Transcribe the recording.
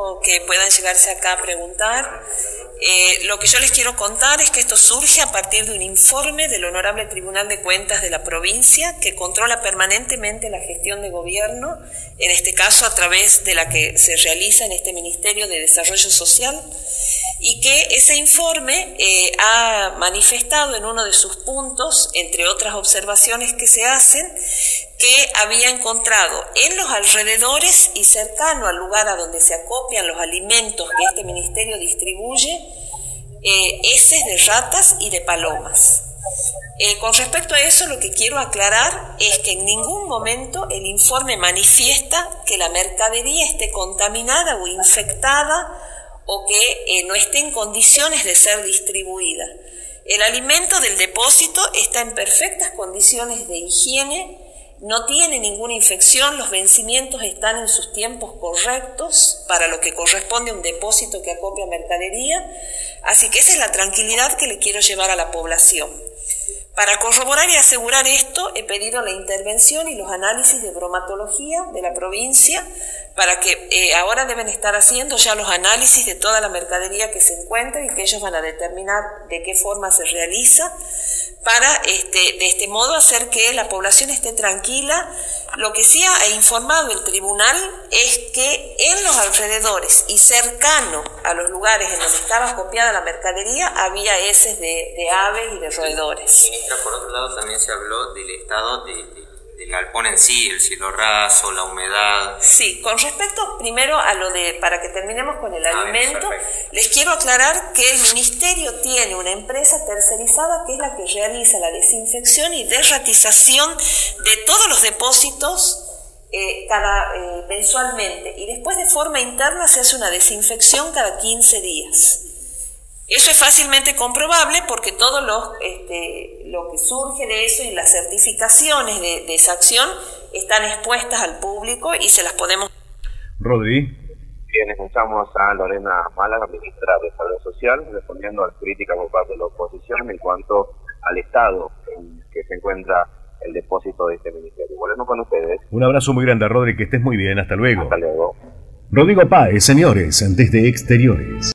o que puedan llegarse acá a preguntar. Lo que yo les quiero contar es que esto surge a partir de un informe del Honorable Tribunal de Cuentas de la provincia que controla permanentemente la gestión de gobierno, en este caso a través de la que se realiza en este Ministerio de Desarrollo Social, y que ese informe ha manifestado en uno de sus puntos, entre otras observaciones que se hacen, que había encontrado en los alrededores y cercano al lugar a donde se acopian los alimentos que este ministerio distribuye, heces de ratas y de palomas. Con respecto a eso, lo que quiero aclarar es que en ningún momento el informe manifiesta que la mercadería esté contaminada o infectada o que no esté en condiciones de ser distribuida. El alimento del depósito está en perfectas condiciones de higiene, no tiene ninguna infección, los vencimientos están en sus tiempos correctos para lo que corresponde a un depósito que acopia mercadería, así que esa es la tranquilidad que le quiero llevar a la población. Para corroborar y asegurar esto, he pedido la intervención y los análisis de bromatología de la provincia para que ahora deben estar haciendo ya los análisis de toda la mercadería que se encuentra y que ellos van a determinar de qué forma se realiza para de este modo hacer que la población esté tranquila. Lo que sí ha informado el tribunal es que en los alrededores y cercano a los lugares en donde estaba copiada la mercadería había heces de aves y de roedores. Ministra, por otro lado también se habló del estado del galpón en sí, el cielo raso, la humedad. Sí, con respecto primero a lo de, para que terminemos con el alimento, les quiero aclarar que el Ministerio tiene una empresa tercerizada que es la que realiza la desinfección y derratización de todos los depósitos mensualmente, y después de forma interna se hace una desinfección cada 15 días. Eso es fácilmente comprobable porque todo lo que surge de eso y las certificaciones de esa acción están expuestas al público y se las podemos... Rodri. Bien, escuchamos a Lorena Málaga, ministra de Desarrollo Social, respondiendo a las críticas por parte de la oposición en cuanto al estado en que se encuentra el depósito de este ministerio. Volvemos con ustedes. Un abrazo muy grande, Rodri, que estés muy bien. Hasta luego. Hasta luego. Rodrigo Páez, señores, desde Exteriores.